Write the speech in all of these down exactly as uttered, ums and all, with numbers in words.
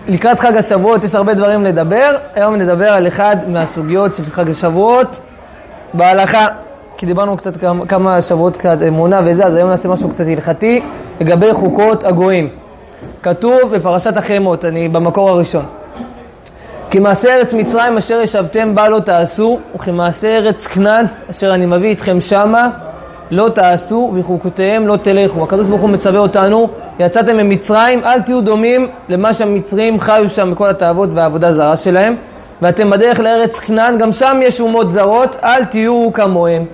לקראת חג השבועות יש הרבה דברים לדבר. היום נדבר על אחד מהסוגיות של חג השבועות בהלכה, כי דיברנו קצת כמה, כמה שבועות קצת אמונה וזה, אז היום נעשה משהו קצת הלכתי לגבי חוקות הגויים. כתוב בפרשת החמות, אני במקור הראשון, כי מעשה ארץ מצרים אשר ישבתם בה לא תעשו, וכמעשה ארץ כנען אשר אני מביא אתכם שמה לא תעשו, וחוקותיהם לא תלכו. הקדוש ברוך הוא מצווה אותנו, יצאתם ממצרים, אל תהיו דומים למה שהמצרים חיו שם בכל התאוות והעבודה זרה שלהם, ואתם בדרך לארץ כנען, גם שם יש אומות זרות, אל תהיו כמוהם,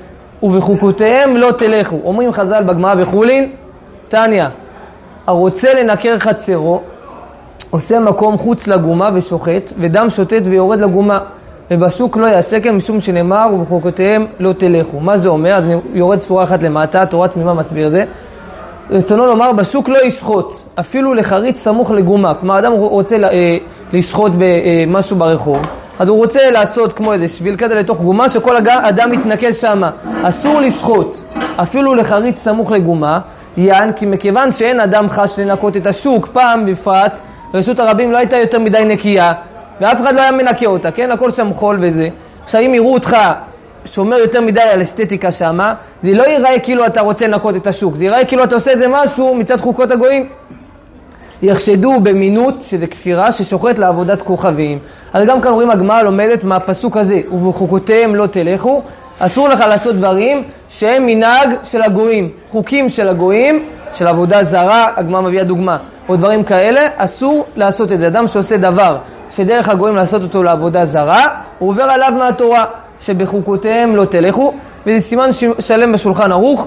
ובחוקותיהם לא תלכו. אומרים חז"ל בגמרא בחולין, תניא, הרוצה לנקר חצרו עושה מקום חוץ לגומה ושוחט, ודם שוטט ויורד לגומה, ובשוק לא יעשה כן, משום שנאמר ובחוקותיהם לא תלכו. מה זה אומר? אז יורד צורה אחת למטה, תורה תמימה מסביר זה. רצונו לומר, בשוק לא ישחוט, אפילו לחריץ סמוך לגומה. כלומר, אדם רוצה לשחוט במשהו ברחוב, אז הוא רוצה לעשות כמו איזה שביל כזה לתוך גומה, שכל אדם מתנקז שם. אסור לשחוט, אפילו לחריץ סמוך לגומה, יען, כי מכיוון שאין אדם חש לנקות את השוק, פעם בפרט, רשות הרבים לא הייתה יותר מדי נקייה, ואף אחד לא היה מנקה אותה, כן? הכל שם חול וזה. עכשיו, אם יראו אותך שומר יותר מדי על אסתטיקה שמה, זה לא ייראה כאילו אתה רוצה לנקות את השוק, זה ייראה כאילו אתה עושה איזה משהו מצד חוקות הגויים. יחשדו במינות, שזה כפירה, ששוחט לעבודת כוכבים. אז גם כאן רואים הגמרא לומדת מהפסוק הזה, ובחוקותיהם לא תלכו. אסור לך לעשות דברים שהם מנהג של הגויים, חוקים של הגויים, של עבודה זרה, הגמרא מביאה דוגמה, או דברים כאלה, אסור לעשות את זה. אדם שעושה דבר שדרך הגויים לעשות אותו לעבודה זרה, הוא עובר עליו מהתורה, שבחוקותיהם לא תלכו, וזה סימן שלם בשולחן ערוך,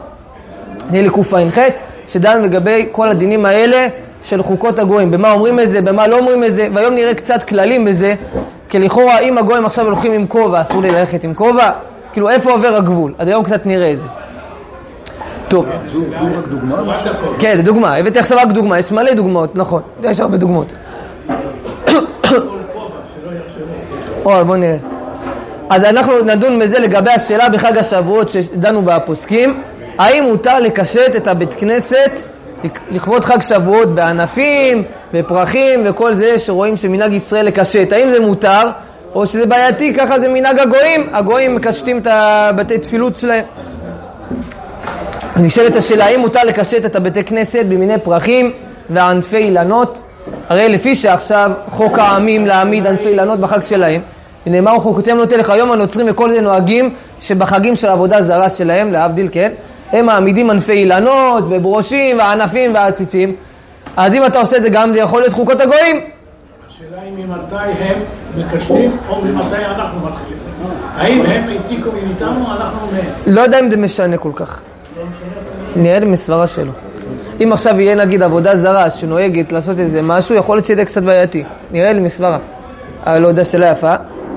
לקע"ח, שדן לגבי כל הדינים האלה של חוקות הגויים, במה אומרים את זה, במה לא אומרים את זה, והיום נראה קצת כללים בזה, כי לכאורה אם הגויים עכשיו הולכים עם כובע, אסור לי ללכת עם כובע, כאילו איפה עובר הגבול? עד היום קצת נראה את זה. טוב. זו רק דוגמה? כן, זה דוגמה. הבאתי עכשיו רק דוגמה, יש מלא דוגמאות, נכון. יש הרבה דוגמאות. או, בוא נראה. אז אנחנו נדון בזה לגבי השאלה בחג השבועות שדנו בפוסקים, האם מותר לקשט את הבית כנסת לכבוד חג שבועות בענפים, בפרחים וכל זה שרואים שמנהג ישראל לקשט? האם זה מותר או שזה בעייתי? ככה זה מנהג הגויים, הגויים מקשטים את הבתי תפילות שלהם. נשאלת השאלה, האם מותר לקשט את הבתי כנסת במיני פרחים וענפי אילנות? הרי לפי שעכשיו חוק העמים להעמיד ענפי אילנות בחג שלהם, נאמר חוקותיהם לא תלך. היום הנוצרים וכל זה נוהגים שבחגים של עבודה זרה שלהם, להבדיל, כן, הם מעמידים ענפי אילנות וברושים וענפים ועציצים. אז אם אתה עושה את זה גם, זה יכול להיות חוקות הגויים. השאלה היא ממתי הם מקשטים או ממתי אנחנו מתחילים. האם הם העתיקו מאיתנו או אנחנו מהם? לא יודע אם זה משנה כל כך. נראה לי מסברה שלו. אם עכשיו יהיה נגיד עבודה זרה שנוהגת לעשות איזה משהו, יכול להיות שזה קצת בעייתי. נראה לי מסברה. אבל לא יודע שלא יפה.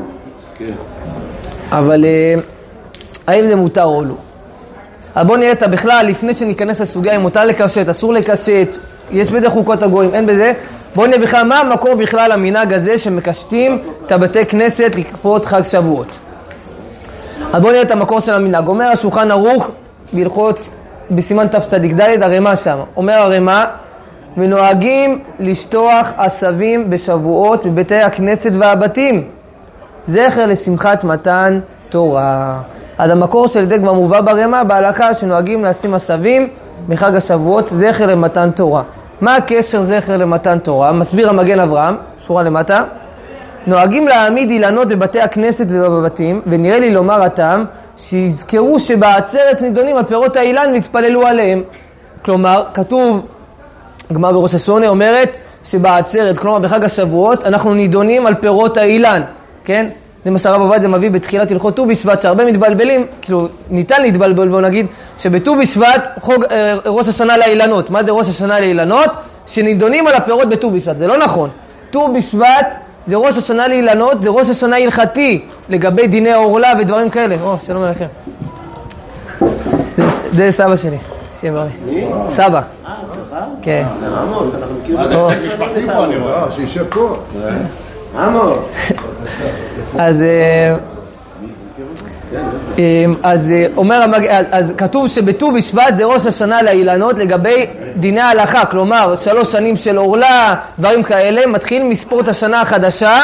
אבל האם זה מותר או לא? אז בוא נראה את בכלל, לפני שניכנס לסוגיה אם מותר לקשט, אסור לקשט, יש בזה חוקות הגויים, אין בזה. בוא נראה בכלל מה המקור בכלל המנהג הזה שמקשטים את הבתי כנסת לכבוד חג שבועות. אז בוא נראה את המקור של המנהג. אומר השולחן ערוך בהלכות בסימן תצ"ד, הרמ"א שם. אומר הרמ"א, ונוהגים לשטוח עשבים בשבועות בבתי הכנסת והבתים, זכר לשמחת מתן תורה. אז המקור של זה כבר מובא ברמ"א בהלכה שנוהגים לשים עשבים בחג השבועות, זכר למתן תורה. מה הקשר זכר למתן תורה? מסביר המגן אברהם, שורה למטה, נוהגים להעמיד אילנות בבתי הכנסת ובבתים, ונראה לי לומר הטעם שיזכרו שבעצרת נידונים על פירות האילן והתפללו עליהם. כלומר, כתוב, הגמרא בראש השונה אומרת שבעצרת, כלומר בחג השבועות, אנחנו נידונים על פירות האילן, כן? זה מה שהרב עובדיה מביא בתחילת הלכות ט"ו בשבט, שהרבה מתבלבלים, כאילו ניתן להתבלבל, בוא נגיד שבט"ו בשבט חוג אה, ראש השנה לאילנות. מה זה ראש השנה לאילנות? שנידונים על הפירות בט"ו בשבט. זה לא נכון. ט"ו בשבט זה ראש השנה לאילנות, זה ראש השנה הלכתי לגבי דיני העורלה ודברים כאלה. או, שלום עליכם. זה, זה סבא שלי, שיהיה בריא. סבא. אה, סבא? כן. עמוד, אנחנו מכירים. זה משפחתי פה, אני רואה, שישב פה. עמוד. אז אז אומר, אז כתוב שבט"ו בשבט זה ראש השנה לאילנות לגבי דיני ההלכה, כלומר שלוש שנים של עורלה, דברים כאלה, מתחילים מספור את השנה החדשה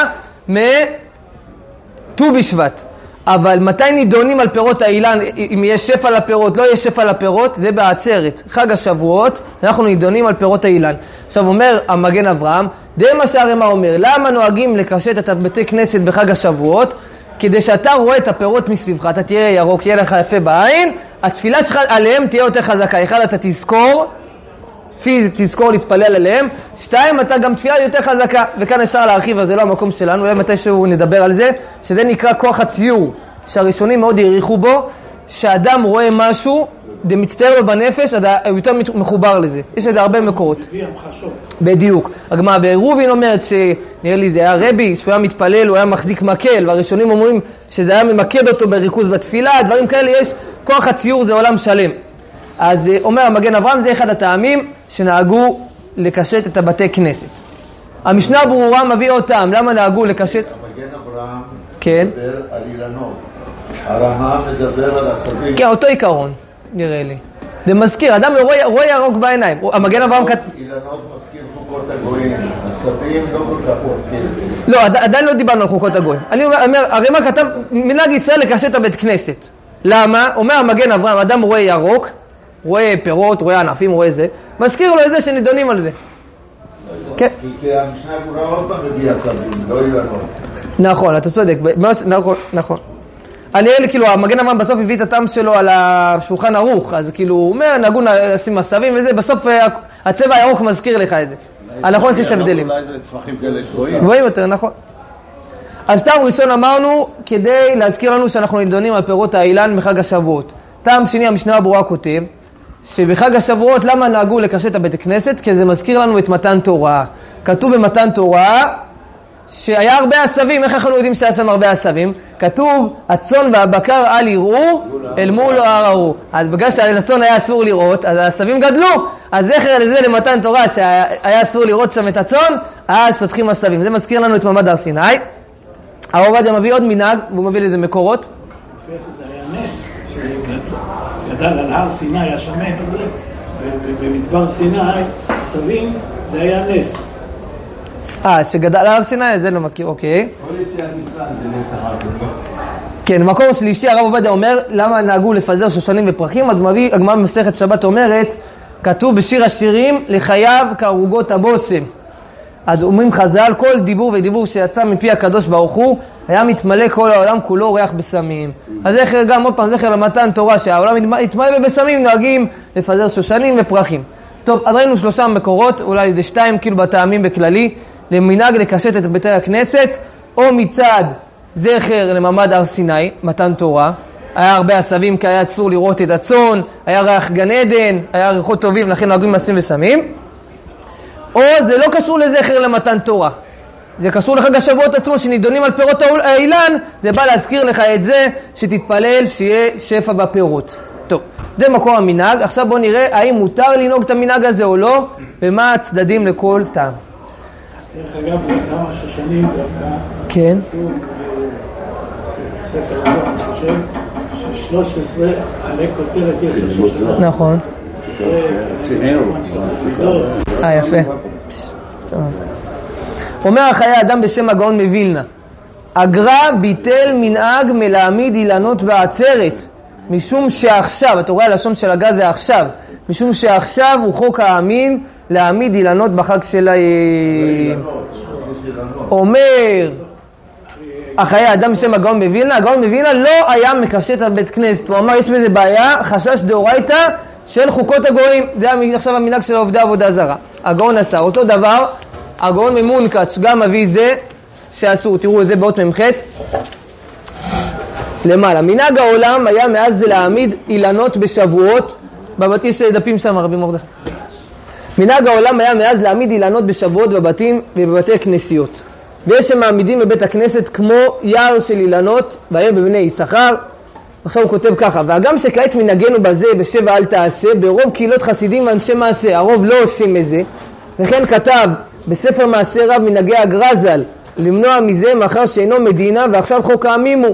מט"ו בשבט. אבל מתי נידונים על פירות האילן, אם יש שפע לפירות, לא יש שפע לפירות, זה בעצרת, חג השבועות, אנחנו נידונים על פירות האילן. עכשיו אומר המגן אברהם, די מה שהרמ"א אומר, למה נוהגים לקשט את בתי כנסת בחג השבועות? כדי שאתה רואה את הפירות מסביבך, אתה תראה ירוק, יהיה לך יפה בעין, התפילה שלך עליהם תהיה יותר חזקה. אחד, אתה תזכור, פיזית תזכור להתפלל עליהם. שתיים, אתה גם תפילה יותר חזקה. וכאן אפשר להרחיב, אבל זה לא המקום שלנו, אולי מתישהו נדבר על זה, שזה נקרא כוח הציור, שהראשונים מאוד העריכו בו, שאדם רואה משהו, זה מצטער לו בנפש, הוא יותר מחובר לזה. יש לזה הרבה מקורות. בדיוק. הגמרא ברובין אומרת שנראה לי זה היה רבי, שהוא היה מתפלל, הוא היה מחזיק מקל, והראשונים אומרים שזה היה ממקד אותו בריכוז בתפילה, דברים כאלה יש, כוח הציור זה עולם שלם. אז אומר המגן אברהם, זה אחד הטעמים שנהגו לקשט את הבתי כנסת. המשנה ברורה מביא אותם, למה נהגו לקשט? המגן אברהם כן. מדבר על אילנות, הרמ"א מדבר על עשבים. כן, אותו עיקרון, נראה לי. זה מזכיר, אדם רואה, רואה ירוק בעיניים. המגן אברהם כת... אילנות מזכיר חוקות הגויים, עשבים לא כל כך אורכים. לא, עדיין לא דיברנו על חוקות הגויים. אני אומר, הרמ"א כתב, מנהג ישראל לקשט את הבית כנסת. למה? אומר המגן אברהם, אדם רואה ירוק, רואה פירות, רואה ענפים, רואה זה, מזכיר לו את זה שנידונים על זה. כן. כי המשנה ברורה עוד פעם מביא עשבים, לא אילנות. נכון, אתה צודק, נכון, נכון. אני אלה, כאילו, המגן אברהם בסוף הביא את הטעם שלו על השולחן ערוך, אז כאילו, הוא אומר, נהגו לשים עשבים וזה, בסוף הצבע הירוק מזכיר לך את זה. נכון שיש הבדלים. אולי זה צמחים כאלה שרואים. רואים יותר, נכון. אז טעם ראשון אמרנו, כדי להזכיר לנו שאנחנו נידונים על פירות האילן בחג השבועות. טעם שני, המשנה הברורה כותב, שבחג השבועות למה נהגו לקשט את הבית הכנסת? כי זה מזכיר לנו את מתן תורה. כתוב במתן תורה שהיה הרבה עשבים. איך אנחנו יודעים שהיה שם הרבה עשבים? כתוב, הצאן והבקר אל יראו אל מול ההר ההוא. אז בגלל שהצאן היה אסור לראות, אז העשבים גדלו. אז זכר לזה למתן תורה שהיה אסור לראות שם את הצאן, אז שותחים עשבים. זה מזכיר לנו את מעמד הר סיני. הרב עובדיה מביא עוד מנהג, והוא מביא לזה מקורות. זה היה נס שגדל על הר סיני השמן הזה, במדבר סיני, עשבים, זה היה נס. אה, שגדל על הר סיני, זה לא מכיר, אוקיי. כל יציאת מצרים זה נס הרב. כן, מקור שלישי, הרב עובדיה אומר, למה נהגו לפזר שושנים ופרחים? הגמרא במסכת שבת אומרת, כתוב בשיר השירים, לחייו כערוגות הבושם. אז אומרים חז"ל, כל דיבור ודיבור שיצא מפי הקדוש ברוך הוא, היה מתמלא כל העולם כולו ריח בסמים. אז זכר גם עוד פעם, זכר למתן תורה, שהעולם יתמלא בסמים, נוהגים לפזר שושנים ופרחים. טוב, אז ראינו שלושה מקורות, אולי זה שתיים כאילו בטעמים בכללי, למנהג לקשט את בתי הכנסת, או מצד זכר למעמד הר סיני, מתן תורה, היה הרבה עשבים כי היה אסור לראות את הצאן, היה ריח גן עדן, היה ריחות טובים, לכן נוהגים מעשים וסמים. או זה לא קשור לזכר למתן תורה, זה קשור לחג השבועות עצמו שנידונים על פירות האילן, זה בא להזכיר לך את זה שתתפלל שיהיה שפע בפירות. טוב, זה מקור המנהג. עכשיו בוא נראה האם מותר לנהוג את המנהג הזה או לא, ומה הצדדים לכל טעם. דרך אגב, כמה שושנים דווקא, כן. ספר לא, אני חושב, ש-שלוש עשרה עלי כותרת יש השושנה. נכון. אה, יפה. אומר החיי אדם בשם הגאון מווילנה, הגר"א ביטל מנהג מלהעמיד אילנות בעצרת, משום שעכשיו, אתה רואה הלשון של הגר"א זה עכשיו, משום שעכשיו הוא חוק האמין להעמיד אילנות בחג שלהם. אומר החיי אדם בשם הגאון מווילנה, הגאון מווילנה לא היה מקשט על בית כנסת, הוא אמר יש בזה בעיה, חשש דאורייתא של חוקות הגויים. זה עכשיו המנהג של עובדי עבודה זרה. הגאון עשה אותו דבר, הגאון ממונקץ' גם מביא זה שאסור. תראו את זה באות ממחץ למעלה. מנהג העולם היה מאז זה להעמיד אילנות בשבועות בבתים של דפים שם רבי מרדכי. מנהג העולם היה מאז להעמיד אילנות בשבועות בבתים ובבתי כנסיות, ויש שמעמידים בבית הכנסת כמו יער של אילנות והם בבני יששכר. עכשיו הוא כותב ככה, והגם שכעת מנהגנו בזה בשבע אל תעשה, ברוב קהילות חסידים ואנשי מעשה הרוב לא עושים מזה, וכן כתב בספר מעשה רב מנהגי הגר"א ז"ל למנוע מזה מאחר שאינו מדינה ועכשיו חוק העמים הוא.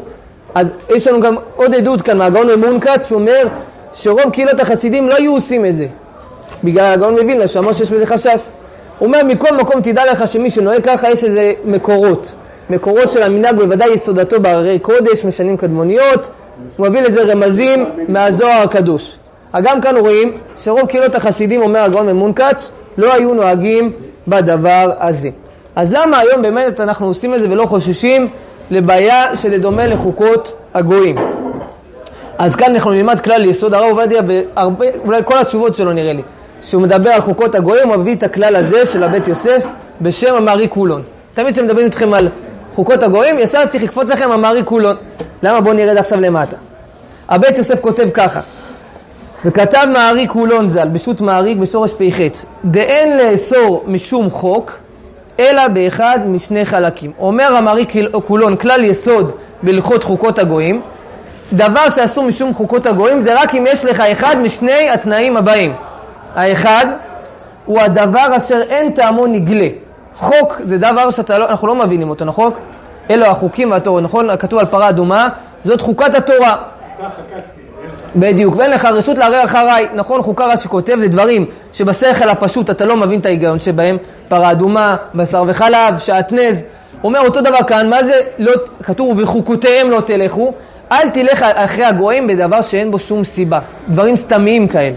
אז יש לנו גם עוד עדות כאן מהגאון ממונקץ שאומר שרוב קהילות החסידים לא היו עושים את זה. בגלל הגאון מווילנה שאמר שיש בזה חשש. הוא אומר מכל מקום תדע לך שמי שנוהג ככה יש איזה מקורות. מקורות של המנהג בוודאי יסודתו בהררי קודש, משנים קדמוניות, הוא מביא לזה רמזים מהזוהר הקדוש. גם כאן רואים שרוב קהילות החסידים, אומר הגאון ממונקץ, לא היו נוהגים בדבר הזה. אז למה היום באמת אנחנו עושים את זה ולא חוששים לבעיה שלדומה לחוקות הגויים? אז כאן אנחנו נלמד כלל יסוד. הרב עובדיה, בהרבה, אולי כל התשובות שלו נראה לי, שהוא מדבר על חוקות הגויים, הוא מביא את הכלל הזה של הבית יוסף בשם המארי קולון. תמיד כשמדברים איתכם על חוקות הגויים, ישר צריך לקפוץ לכם המארי קולון. למה? בואו נרד עכשיו למטה. הבית יוסף כותב ככה, וכתב מארי קולון ז"ל, בשו"ת מעריק בשורש פ"ח, דאין לאסור משום חוק, אלא באחד משני חלקים. אומר המארי קולון, כלל יסוד בהלכות חוקות הגויים, דבר שאסור משום חוקות הגויים זה רק אם יש לך אחד משני התנאים הבאים. האחד הוא הדבר אשר אין טעמו נגלה. חוק זה דבר שאנחנו לא, לא מבינים אותו, נכון? אלו החוקים והתורה, נכון? כתוב על פרה אדומה, זאת חוקת התורה. בדיוק, ואין לך רשות לערער אחריי, נכון? חוקה רש"י כותב, זה דברים שבשכל הפשוט אתה לא מבין את ההיגיון שבהם, פרה אדומה, בשר וחלב, שעטנז. הוא אומר אותו דבר כאן, מה זה? לא, כתוב, וחוקותיהם לא תלכו, אל תלך אחרי הגויים בדבר שאין בו שום סיבה, דברים סתמיים כאלה.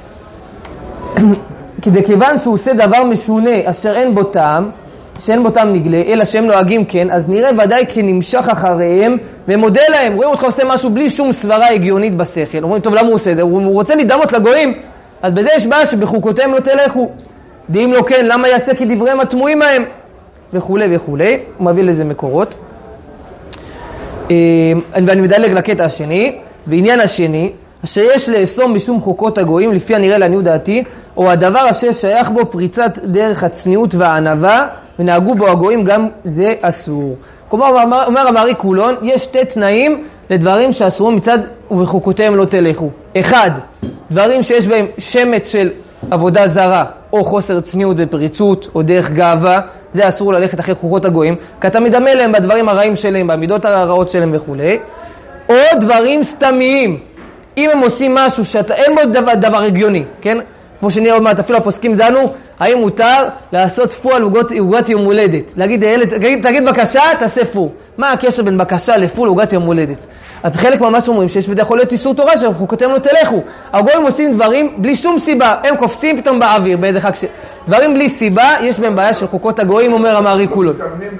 כי דכיוון שהוא עושה דבר משונה אשר אין בו טעם, שאין בו טעם נגלה, אלא שהם נוהגים כן, אז נראה ודאי כנמשך אחריהם ומודה להם. רואים אותך עושה משהו בלי שום סברה הגיונית בשכל. אומרים, טוב, למה הוא עושה את זה? הוא רוצה להידמות לגויים. אז בזה יש בעיה שבחוקותיהם לא תלכו. דעים לו כן, למה יעשה כדבריהם התמוהים מהם? וכו' וכו'. הוא מביא לזה מקורות. ואני מדלג לקטע השני. בעניין השני, אשר יש לאסור משום חוקות הגויים, לפי הנראה לעניות דעתי, או הדבר אשר שייך בו פריצת דרך הצניעות והענווה, ונהגו בו הגויים, גם זה אסור. כלומר, אומר המארי קולון, יש שתי תנאים לדברים שאסורו מצד ובחוקותיהם לא תלכו. אחד, דברים שיש בהם שמץ של עבודה זרה, או חוסר צניעות ופריצות, או דרך גאווה, זה אסור ללכת אחרי חוקות הגויים, כי אתה מדמה להם בדברים הרעים שלהם, בעמידות הרעות שלהם וכו'. או דברים סתמיים, אם הם עושים משהו שאתה, אין בו דבר, דבר הגיוני, כן? כמו שנראה עוד מעט, אפילו הפוסקים דנו, האם מותר לעשות פו על עוגת יום הולדת? להגיד, ילד, תגיד, תגיד בקשה, תעשה פו. מה הקשר בין בקשה לפו לעוגת יום הולדת? אז חלק ממש אומרים שיש בדי יכול להיות איסור תורה, שחוקותיהם לא תלכו. הגויים עושים דברים בלי שום סיבה, הם קופצים פתאום באוויר, באיזה חג ש... דברים בלי סיבה, יש בהם בעיה של חוקות הגויים, אומר המארי קולון.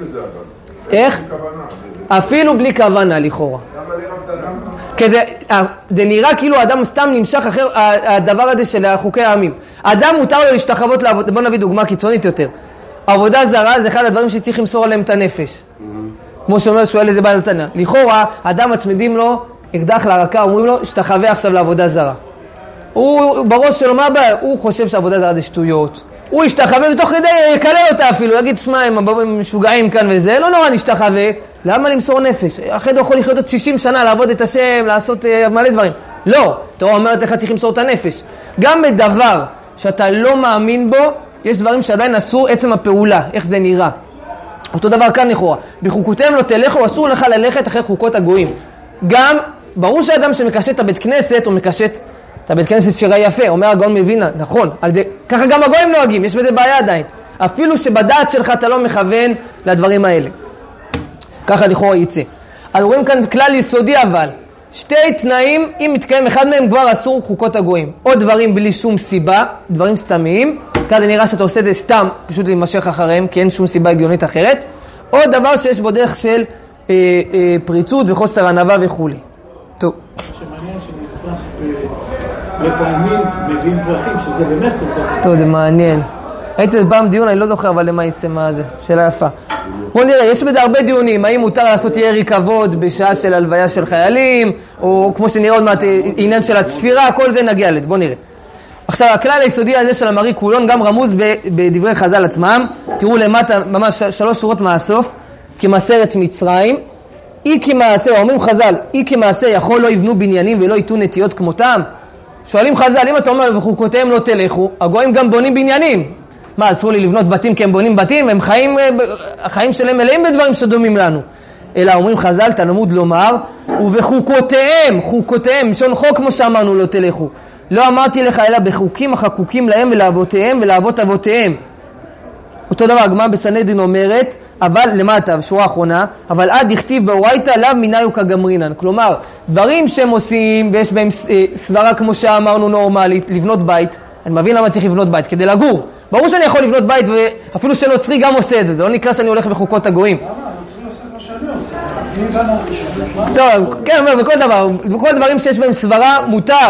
איך? אפילו בלי כוונה, לכאורה. כדי, זה נראה כאילו האדם סתם נמשך אחר הדבר הזה של חוקי העמים. האדם מותר לו להשתחוות לעבוד, בוא נביא דוגמה קיצונית יותר. עבודה זרה זה אחד הדברים שצריך למסור עליהם את הנפש. כמו שאומר שואל איזה בעל תנא. לכאורה, האדם מצמידים לו אקדח לרקה, אומרים לו, שתחווה עכשיו לעבודה זרה. הוא בראש שלו, מה הבעיה? הוא חושב שעבודה זרה זה שטויות. הוא ישתחווה ותוך כדי יקלל אותה אפילו, יגיד, שמע, הם משוגעים כאן וזה, לא נורא נשתחווה. למה למסור נפש? אחרי זה יכול לחיות עוד שישים שנה, לעבוד את השם, לעשות uh, מלא דברים. לא, תורה אומרת לך צריך למסור את הנפש. גם בדבר שאתה לא מאמין בו, יש דברים שעדיין אסור עצם הפעולה, איך זה נראה. אותו דבר כאן לכאורה. בחוקותיהם לא תלכו, אסור לך ללכת אחרי חוקות הגויים. גם, ברור שאדם שמקשט את הבית כנסת, הוא מקשט את הבית כנסת שירה יפה, אומר הגאון מווילנה, נכון. על זה, ככה גם הגויים נוהגים, יש בזה בעיה עדיין. אפילו שבדעת שלך אתה לא מכוון לדברים האלה. ככה לכאורה יצא. אז רואים כאן כלל יסודי אבל, שתי תנאים, אם מתקיים אחד מהם כבר אסור חוקות הגויים. או דברים בלי שום סיבה, דברים סתמיים, כזה נראה שאתה עושה את זה סתם, פשוט להימשך אחריהם, כי אין שום סיבה הגיונית אחרת. או דבר שיש בו דרך של אה, אה, פריצות וחוסר ענווה וכו'. טוב. שמעניין שנתפס בפעמים מביאים פרחים, שזה באמת כל כך... טוב, זה מעניין. הייתי פעם דיון, אני לא זוכר, אבל למה יצא מה זה? שאלה יפה. בוא נראה, יש בזה הרבה דיונים, האם מותר לעשות ירי כבוד בשעה של הלוויה של חיילים, או כמו שנראה עוד מעט, עניין של הצפירה, כל זה נגיע לזה, בוא נראה. עכשיו, הכלל היסודי הזה של המארי קולון גם רמוז בדברי חז"ל עצמם, תראו למטה, ממש שלוש שורות מהסוף, כמסרת מצרים, אי כמעשה, אומרים חז"ל, אי כמעשה יכול לא יבנו בניינים ולא ייתו נטיות כמותם. שואלים חז"ל, אם אתה אומר בחוקותיהם לא תלכו, הגויים גם בונים בניינים. מה, אסור לי לבנות בתים כי הם בונים בתים? הם חיים, החיים שלהם מלאים בדברים שדומים לנו. אלא אומרים חז"ל, תלמוד לומר, ובחוקותיהם, חוקותיהם, משון חוק כמו שאמרנו לא תלכו. לא אמרתי לך אלא בחוקים החקוקים להם ולאבותיהם ולאבות אבותיהם. אותו דבר, הגמרא בסנהדרין אומרת, אבל למטה, בשורה האחרונה, אבל עד הכתיב באורייתא לאו מיניו כגמרינן. כלומר, דברים שהם עושים ויש בהם סברה כמו שאמרנו נורמלית, לבנות בית. אני מבין למה צריך לבנות בית, כדי לגור. ברור שאני יכול לבנות בית ואפילו שנוצרי גם עושה את זה. זה לא נקרא שאני הולך בחוקות הגויים. למה? הנוצרי עושה כמו שאני עושה. טוב, כן, בכל דבר, בכל דברים שיש בהם סברה מותר.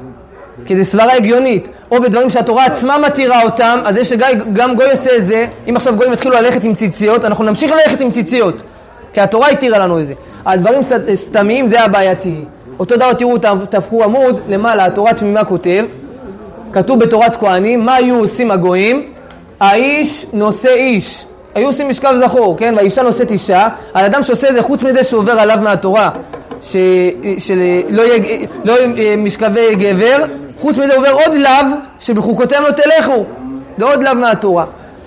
כי זה סברה הגיונית, או בדברים שהתורה עצמה מתירה אותם, אז יש שגם גוי עושה את זה. אם עכשיו גויים התחילו ללכת עם ציציות, אנחנו נמשיך ללכת עם ציציות, כי התורה התירה לנו את זה. על דברים סתמיים זה הבעייתי. אותו דבר, תראו, תפחו עמוד למעלה, התורה תמימה כותב, כתוב בתורת כהנים, מה היו עושים הגויים? האיש נושא איש, היו עושים משכב זכור, כן? והאישה נושאת אישה. האדם שעושה את זה חוץ מזה שעובר עליו מהתורה, ש... שלא יהיה לא יהיה משכבי גבר, חוץ מזה עובר עוד לאו שבחוקותיהם לא תלכו, זה עוד לאו מהתורה.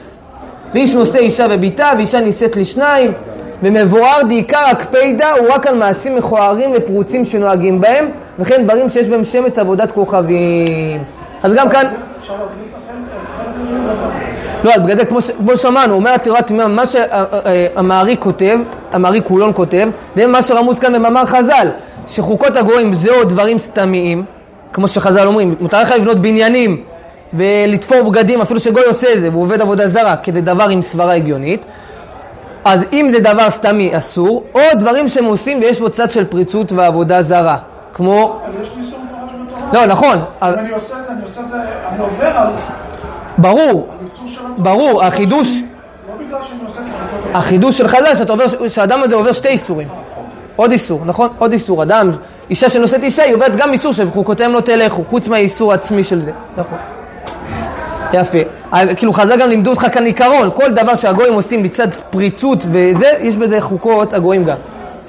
ואיש נושא אישה וביתה, ואישה נישאת לשניים, ומבואר דעיקר הקפידה הוא רק על מעשים מכוערים ופרוצים שנוהגים בהם, וכן דברים שיש בהם שמץ עבודת כוכבים. אז גם כאן אפשר להסביר את החלק הזה? לא, אז בגלל זה כמו שמענו, אומר התורה תמימה, מה שהמעריק כותב, המעריק כולון כותב, זה מה שרמוז כאן במאמר חז"ל, שחוקות הגויים זהו דברים סתמיים, כמו שחז"ל אומרים, מותר לך לבנות בניינים ולתפור בגדים, אפילו שגוי עושה את זה, והוא עובד עבודה זרה, כדי דבר עם סברה הגיונית. אז אם זה דבר סתמי אסור, או דברים שהם עושים ויש בו צד של פריצות ועבודה זרה, כמו... אבל יש ניסור מפורש בתורה. לא, נכון. אם אני עושה את זה, אני עושה את זה, אני עובר על... ברור, הניסור של התורה. ברור, החידוש... לא בגלל שאני עושה כחוקות. החידוש של חז"ל, שאתה עובר, שהאדם הזה עובר שתי איסורים. עוד איסור, נכון? עוד איסור. אדם, אישה שנושאת אישה, היא עוברת גם איסור שבחוקותיהם לא תלכו, חוץ מהאיסור העצמי של זה. נכון. יפה. כאילו חז"ל גם לימדו אותך כאן עיקרון, כל דבר שהגויים עושים מצד פריצות וזה, יש בזה חוקות הגויים גם.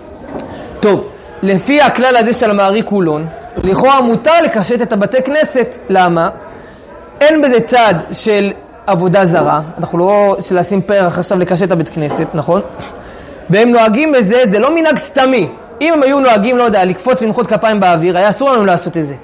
טוב, לפי הכלל הזה של המעריק כולון, לכאורה מותר לקשט את הבתי כנסת. למה? אין בזה צד של עבודה זרה, אנחנו לא של לשים פרח עכשיו לקשט את הבית כנסת, נכון? והם נוהגים בזה, זה לא מנהג סתמי. אם הם היו נוהגים, לא יודע, לקפוץ ולמחוא כפיים באוויר, היה אסור לנו לעשות את זה.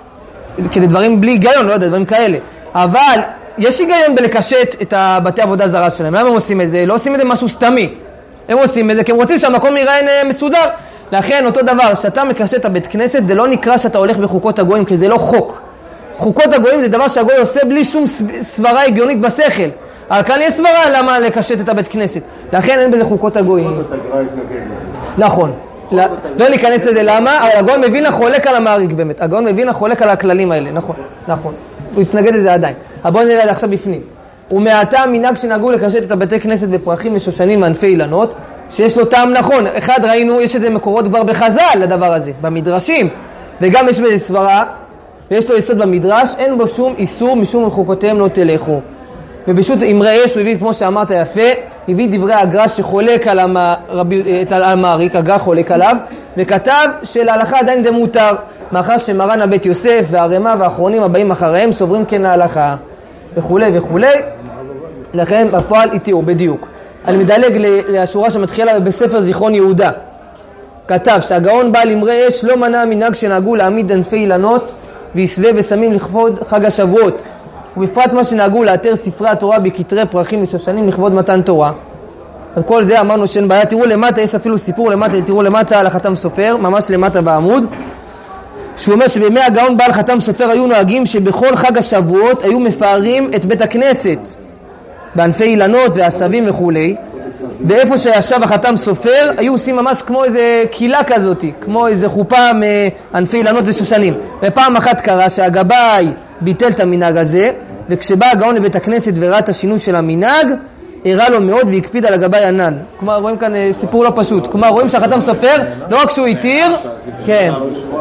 כדי דברים בלי היגיון, לא יודע, דברים כאלה. אבל יש היגיון בלקשט את הבתי עבודה זרה שלהם. למה הם עושים את זה? לא עושים את זה משהו סתמי. הם עושים את זה כי הם רוצים שהמקום ייראה מסודר. לכן אותו דבר, שאתה מקשט את הבית כנסת, זה לא נקרא שאתה הולך בחוקות הגויים, כי זה לא חוק. חוקות הגויים זה דבר שהגוי עושה בלי שום סברה הגיונית בשכל. אבל כאן יש סברה למה לקשט את הבית כנסת. לכן אין בזה חוקות הגויים. נכון. לא להיכנס לזה למה, אבל הגאון מבין חולק על המעריק באמת. הגאון מבין חולק על הכללים האלה. נכון, נכון. הוא יתנגד לזה עדיין. אבל בוא נראה את עכשיו בפנים. ומעתה מנהג שנהגו לקשט את הבתי כנסת בפרחים ושושנים וענפי אילנות, שיש לו טעם נכון. אחד ראינו, יש איזה מקורות כבר בחז"ל לדבר הזה, במדרשים. וגם יש בזה סברה, ויש לו יסוד במדרש, אין בו שום איסור משום חוקותיהם לא תלכו. ובשו"ת אמרי אש הוא הביא, כמו שאמרת יפה, הביא דברי הגר"א שחולק על המעריק, הגר"א חולק עליו, וכתב שלהלכה עדיין זה מותר, מאחר שמרן הבית יוסף והרמ"א והאחרונים הבאים אחריהם סוברים כן ההלכה, וכו' וכו'. לכן בפועל התיאור בדיוק. אני מדלג לשורה שמתחילה בספר זיכרון יהודה. כתב שהגאון בעל אמרי אש לא מנע מנהג שנהגו להעמיד ענפי אילנות ויסווה ושמים לכבוד חג השבועות, ובפרט מה שנהגו לאתר ספרי התורה בכתרי פרחים ושושנים לכבוד מתן תורה. אז כל זה אמרנו שאין בעיה. תראו למטה, יש אפילו סיפור למטה, תראו למטה על החתם סופר, ממש למטה בעמוד, שהוא אומר שבימי הגאון בעל חתם סופר היו נוהגים שבכל חג השבועות היו מפארים את בית הכנסת בענפי אילנות ועשבים וכו'. ואיפה שישב החתם סופר היו עושים ממש כמו איזה קילה כזאת, כמו איזה חופה מענפי אילנות ושושנים. ופעם אחת קרה שהגבאי ביטל את המנהג הזה, וכשבא הגאון לבית הכנסת וראה את השינוי של המנהג, הראה לו מאוד והקפיד על הגבאי ענן. כלומר, רואים כאן סיפור לא פשוט. כלומר, רואים שהחתם סופר, לא רק שהוא התיר, כן.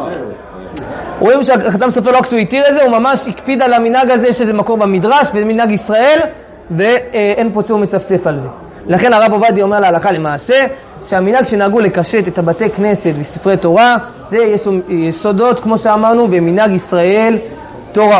רואים שהחתם סופר לא רק שהוא התיר את זה, הוא ממש הקפיד על המנהג הזה, שזה מקור במדרש, וזה מנהג ישראל, ואין פה צור מצפצף על זה. לכן הרב עובדיה אומר להלכה למעשה, שהמנהג שנהגו לקשט את הבתי כנסת וספרי תורה, זה יסודות, כמו שאמרנו, ומנהג ישראל תורה הוא.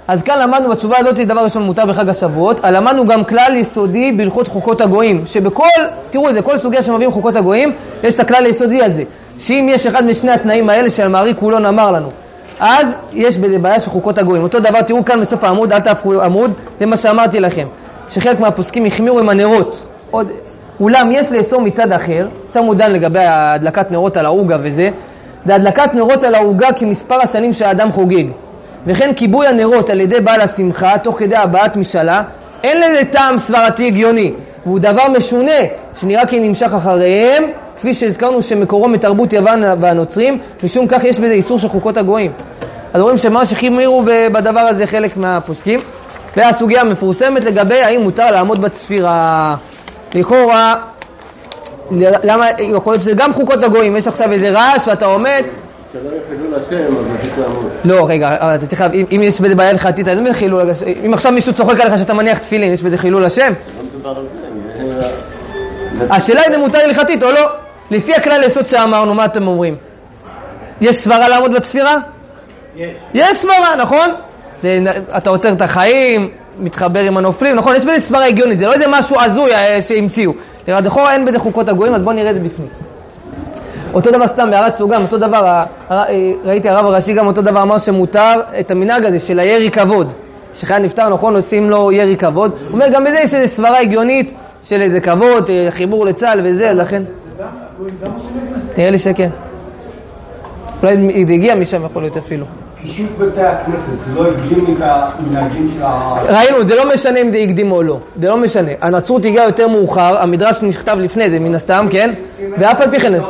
אז כאן למדנו בתשובה הזאת דבר ראשון מותר בחג השבועות, למדנו גם כלל יסודי בהלכות חוקות הגויים, שבכל, תראו את זה, כל סוגיה שמביאים חוקות הגויים, יש את הכלל היסודי הזה, שאם יש אחד משני התנאים האלה שהמעריק כולון אמר לנו, אז יש בעיה של חוקות הגויים. אותו דבר, תראו כאן בסוף העמוד, אל תהפכו עמוד, זה מה שאמרתי לכם, שחלק מהפוסקים החמירו עם הנרות. עוד, אולם יש לאסור מצד אחר, שמו דן לגבי הדלקת נרות על העוגה וזה, זה הדלקת נרות על העוגה כמספר השנים שהאדם חוגג. וכן כיבוי הנרות על ידי בעל השמחה, תוך כדי הבעת משאלה, אין לזה טעם סברתי הגיוני, והוא דבר משונה, שנראה כי נמשך אחריהם, כפי שהזכרנו שמקורו מתרבות יוון והנוצרים, משום כך יש בזה איסור של חוקות הגויים. אז רואים שממש החמירו בדבר הזה חלק מהפוסקים. והסוגיה המפורסמת לגבי האם מותר לעמוד בצפירה. לכאורה, למה יכול להיות שזה גם חוקות הגויים, יש עכשיו איזה רעש ואתה עומד, שלא יחילו לשם, אז זה צריך לעמוד. לא, רגע, אתה צריך, אם, אם יש בזה בעיה הלכתית, אז אין חילול, אם עכשיו מישהו צוחק עליך שאתה מניח תפילין, יש בזה חילול השם? לא מדובר על זה. השאלה היא זה מותר הלכתית או לא? לפי הכלל יסוד שאמרנו, מה אתם אומרים? יש סברה לעמוד בצפירה? יש. יש סברה, נכון? זה, אתה עוצר את החיים, מתחבר עם הנופלים, נכון? יש בזה סברה הגיונית, זה לא איזה משהו הזוי שהמציאו. לראות, לכאורה אין בזה חוקות הגויים, אז בואו נראה את זה בפנים. אותו דבר סתם בהערת סוגם, אותו דבר, ראיתי הרב הראשי גם אותו דבר אמר שמותר את המנהג הזה של הירי כבוד, שחייל נפטר, נכון, עושים לו ירי כבוד, הוא אומר גם בזה יש איזו סברה הגיונית של איזה כבוד, חיבור לצה"ל וזה, לכן זה גם, הגויים גם עושים את זה? תראה לי שכן, אולי זה הגיע משם יכול להיות אפילו. פישוט בתי הכנסת, זה לא הקדים את המנהגים של ה... ראינו, זה לא משנה אם זה הקדים או לא, זה לא משנה, הנצרות הגיעה יותר מאוחר, המדרש נכתב לפני זה מן הסתם, כן, ואף על פי כן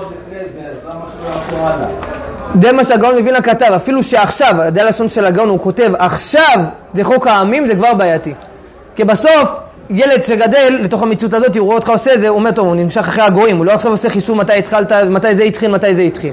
זה מה שהגאון מווילנה כתב, אפילו שעכשיו, זה הלשון של הגאון, הוא כותב עכשיו זה חוק העמים, זה כבר בעייתי, כי בסוף ילד שגדל לתוך המציאות הזאת, הוא רואה אותך עושה זה, הוא אומר טוב, הוא נמשך אחרי הגויים, הוא לא עכשיו עושה חישוב מתי התחלת, מתי זה התחיל, מתי זה התחיל.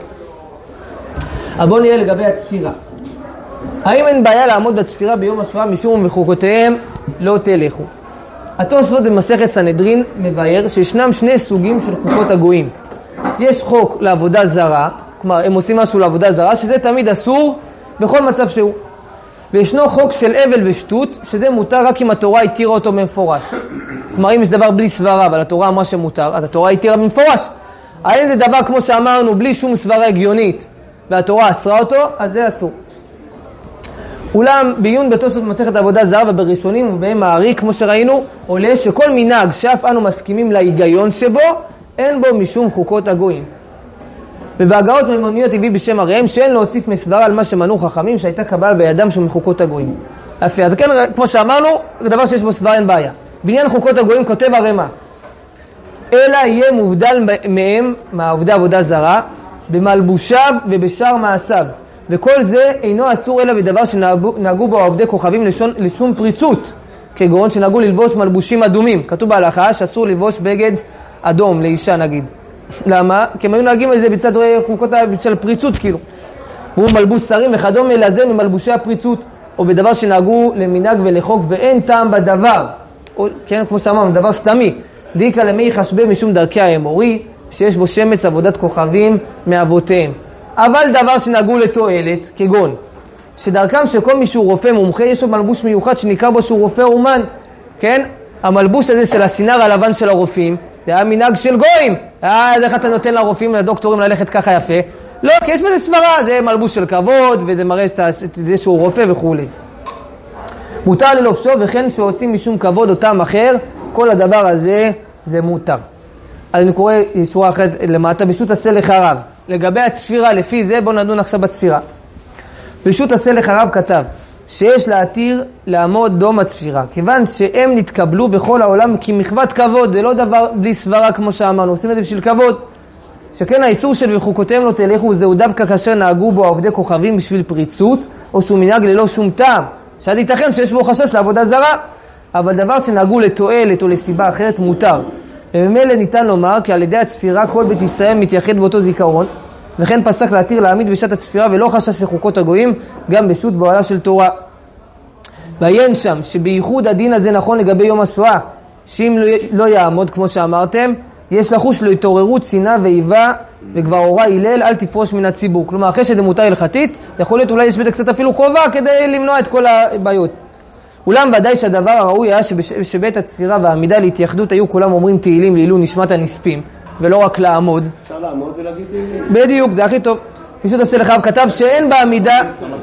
אבל בואו נראה לגבי הצפירה, האם אין בעיה לעמוד בצפירה ביום השבועה משום מחוקותיהם לא תלכו? התוספות במסכת סנהדרין מבאר שישנם שני סוגים של חוקות הגויים. יש חוק לעבודה זרה, כלומר הם עושים משהו לעבודה זרה, שזה תמיד אסור בכל מצב שהוא. וישנו חוק של אבל ושטות, שזה מותר רק אם התורה התירה אותו במפורש. כלומר אם יש דבר בלי סברה, אבל התורה אמרה שמותר, אז התורה התירה במפורש. האם זה דבר כמו שאמרנו בלי שום סברה הגיונית, והתורה אסרה אותו, אז זה אסור. אולם בעיון בתוספות במסכת עבודה זרה ובראשונים ובהם מעריק כמו שראינו, עולה שכל מנהג שאף אנו מסכימים להיגיון שבו, אין בו משום חוקות הגויים. ובהגאות מימוניות הביא בשם הראם שאין להוסיף מסברה על מה שמנו חכמים שהייתה קבלה בידם של חוקות הגויים. יפה, אז כן, כמו שאמרנו, זה דבר שיש בו סברה, אין בעיה. בעניין חוקות הגויים כותב הרמה, אלא יהיה מובדל מהם, מהעובדי עבודה זרה, במלבושיו ובשאר מעשיו. וכל זה אינו אסור אלא בדבר שנהגו בו עובדי כוכבים לשון, לשום פריצות, כגון שנהגו ללבוש מלבושים אדומים. כתוב בהלכה שאסור ללבוש בגד אדום לאישה נגיד. למה? כי הם היו נהגים על זה בצד חוקות של פריצות כאילו. והוא מלבוש שרים וכדומה לזה ממלבושי הפריצות, או בדבר שנהגו למנהג ולחוק ואין טעם בדבר. או, כן, כמו שאמרנו, דבר סתמי. דיקה למי חשבה משום דרכי האמורי, שיש בו שמץ עבודת כוכבים מאבותיהם. אבל דבר שנהגו לתועלת, כגון, שדרכם של כל מי שהוא רופא מומחה, יש לו מלבוש מיוחד שניכר בו שהוא רופא אומן, כן? המלבוש הזה של הסינר הלבן של הרופאים, זה היה מנהג של גויים. אה, אז איך אתה נותן לרופאים, לדוקטורים ללכת ככה יפה? לא, כי יש בזה סברה, זה מלבוש של כבוד, וזה מראה את זה שהוא רופא וכו'. מותר ללובשו, וכן שעושים משום כבוד אותם אחר, כל הדבר הזה זה מותר. אז אני קורא שורה אחרת למטה, בשו"ת עשה לך רב. לגבי הצפירה, לפי זה בוא נדון עכשיו בצפירה. בשו"ת עשה לך רב כתב שיש להתיר לעמוד דום הצפירה, כיוון שהם נתקבלו בכל העולם כמחוות כבוד, זה לא דבר בלי סברה כמו שאמרנו, עושים את זה בשביל כבוד. שכן האיסור של וחוקותיהם לא תלכו, זהו דווקא כאשר נהגו בו עובדי כוכבים בשביל פריצות, או שהוא מנהג ללא שום טעם, שעד ייתכן שיש בו חשש לעבודה זרה, אבל דבר שנהגו לתועלת או לסיבה אחרת מותר. וממילא ניתן לומר כי על ידי הצפירה כל בית ישראל מתייחד באותו זיכרון, וכן פסק להתיר להעמיד בשעת הצפירה ולא חשש לחוקות הגויים, גם בשו"ת באוהלה של תורה. ועיין שם שבייחוד הדין הזה נכון לגבי יום השואה, שאם לא יעמוד כמו שאמרתם, יש לחוש לו התעוררות, שנאה ואיבה, וכבר הורה הלל, אל תפרוש מן הציבור. כלומר, אחרי שזה מותר הלכתית, יכול להיות אולי יש בזה קצת אפילו חובה כדי למנוע את כל הבעיות. אולם ודאי שהדבר הראוי היה שבש... שבית הצפירה והעמידה להתייחדות היו כולם אומרים תהילים לעילוי נשמת הנספים, ולא רק לעמוד. אפשר לעמוד ולהגיד תהילים. בדיוק, זה הכי טוב. מישהו תעשה לך, כתב שאין בעמידה,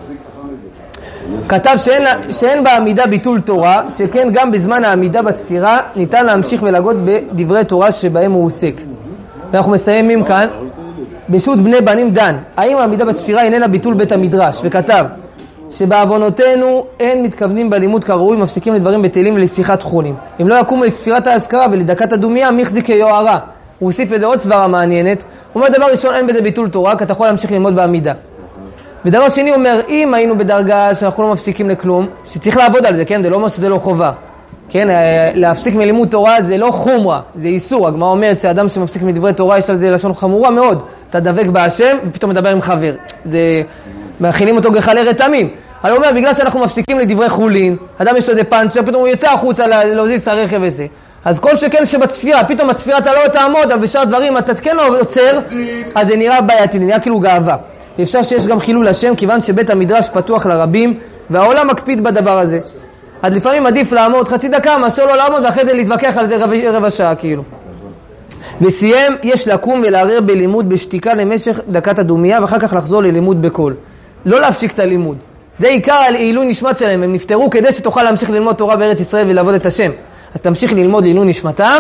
כתב שאין, שאין בעמידה ביטול תורה, שכן גם בזמן העמידה בצפירה ניתן להמשיך ולגוד בדברי תורה שבהם הוא עוסק. ואנחנו מסיימים כאן, בשו"ת בני בנים דן, האם העמידה בצפירה איננה ביטול בית המדרש, וכתב שבעוונותינו אין מתכוונים בלימוד כראוי, מפסיקים לדברים בתהילים ולשיחת חולין. אם לא יקום לספירת האזכרה ולדקת הדומיה, מחזיק כיוערה. הוא הוסיף את זה עוד סברה מעניינת. הוא אומר דבר ראשון, אין בזה ביטול תורה, כי אתה יכול להמשיך ללמוד בעמידה. ודבר שני אומר, אם היינו בדרגה שאנחנו לא מפסיקים לכלום, שצריך לעבוד על זה, כן? זה לא אומר שזה לא חובה. כן? להפסיק מלימוד תורה זה לא חומרה, זה איסור. הגמרא אומרת שאדם שמפסיק מדברי תורה יש על זה לשון חמורה מאוד. אתה דבק בהשם ופתאום מדבר עם חבר. זה מאכילים אותו גחלי רתמים. אני אומר, בגלל שאנחנו מפסיקים לדברי חולין, אדם יש לו דה פאנצ'ר, פתאום הוא יצא החוצה להוזיז את הרכב וזה. אז כל שכן שבצפירה, פתאום בצפירה אתה לא תעמוד, אבל בשאר דברים אתה כן לא עוצר, אז זה נראה בעייתי, זה נראה כאילו גאווה. ואפשר שיש גם חילול השם, כיוון שבית המדרש פתוח לרבים, והעולם מקפיד בדבר הזה. אז לפעמים עדיף לעמוד חצי דקה, מאשר לא לעמוד, ואחרי זה להתווכח על זה רבע, רבע שעה כאילו. וסיים, יש לקום ולערער בלימוד בשתיקה למשך דקת הדומיה, ואחר כך לחזור ללימוד בקול. לא להפסיק את הלימוד. זה עיקר על עילוי נשמת שלהם, הם נפטרו כדי שתוכל להמשיך ללמוד תורה בארץ ישראל ולעבוד את השם. אז תמשיך ללמוד לעילוי נשמתם,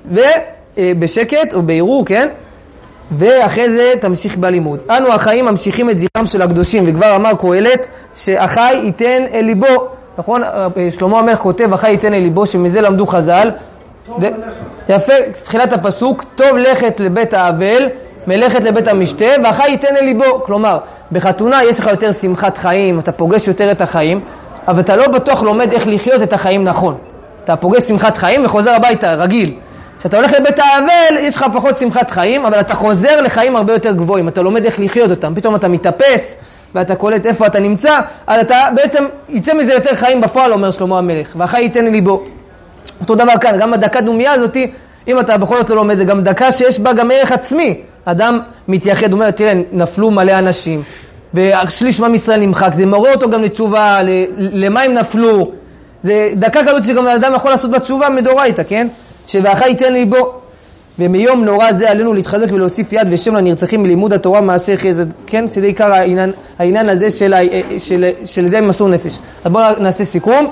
ובשקט או בעירור, כן? ואחרי זה תמשיך בלימוד. אנו החיים ממשיכים את זכרם של הקדושים, וכבר אמר קהלת שהחי ייתן אל ליבו. נכון? שלמה המלך כותב, החי ייתן אל ליבו, שמזה למדו חז"ל. ו... יפה, תחילת הפסוק, טוב לכת לבית האבל, מלכת לבית המשתה, והחי ייתן אל ליבו. כלומר, בחתונה יש לך יותר שמחת חיים, אתה פוגש יותר את החיים, אבל אתה לא בטוח לומד איך לחיות את החיים נכון. אתה פוגש שמחת חיים וחוזר הביתה, רגיל. כשאתה הולך לבית האבל, יש לך פחות שמחת חיים, אבל אתה חוזר לחיים הרבה יותר גבוהים. אתה לומד איך לחיות אותם. פתאום אתה מתאפס, ואתה קולט איפה אתה נמצא, אז אתה בעצם יצא מזה יותר חיים בפועל, אומר שלמה המלך. והחי ייתן ליבו. אותו דבר כאן, גם הדקה דומיה הזאת, אם אתה בכל זאת לא לומד, זה גם דקה שיש בה גם ערך עצמי. אדם מתייחד, אומר, תראה, נפלו מלא אנשים, ושליש מעם ישראל נמחק, זה מעורר אותו גם לתשובה, למה הם נפלו. זה דקה כזאת שגם האדם יכול לעשות בתשובה מדורייתא, כן? שהחי ייתן ליבו. ומיום נורא זה עלינו להתחזק ולהוסיף יד ושם לנרצחים מלימוד התורה מעשה חסד, כן? שזה עיקר העניין, העניין הזה של, של, של ידי מסור נפש. אז בואו נעשה סיכום.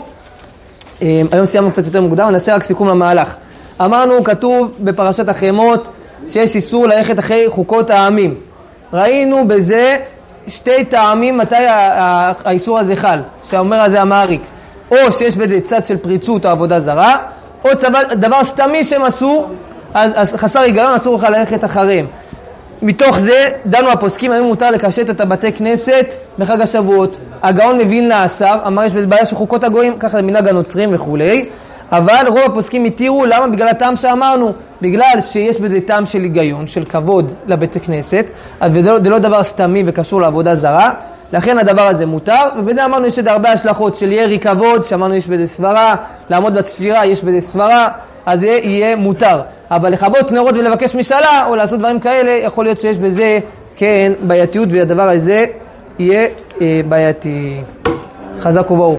היום סיימנו קצת יותר מוקדם, נעשה רק סיכום למהלך. אמרנו, כתוב בפרשת החמות, שיש איסור ללכת אחרי חוקות העמים. ראינו בזה שתי טעמים מתי האיסור הזה חל, שאומר הזה המעריק. או שיש בזה צד של פריצות או עבודה זרה, או דבר סתמי שהם עשו, אז חסר היגיון, אסור לך ללכת אחריהם. מתוך זה דנו הפוסקים, האם מותר לקשט את הבתי כנסת בחג השבועות. הגאון מווילנה אסר, אמר יש בעיה של חוקות הגויים, ככה מנהג הנוצרים וכולי. אבל רוב הפוסקים התירו, למה? בגלל הטעם שאמרנו, בגלל שיש בזה טעם של היגיון, של כבוד לבית כנסת, וזה לא דבר סתמי וקשור לעבודה זרה, לכן הדבר הזה מותר. ובזה אמרנו יש את הרבה השלכות של ירי כבוד, שאמרנו יש בזה סברה, לעמוד בצפירה יש בזה סברה, אז זה יהיה מותר. אבל לכבות נרות ולבקש משאלה או לעשות דברים כאלה, יכול להיות שיש בזה כן בעייתיות, והדבר הזה יהיה אה, בעייתי. חזק וברוך.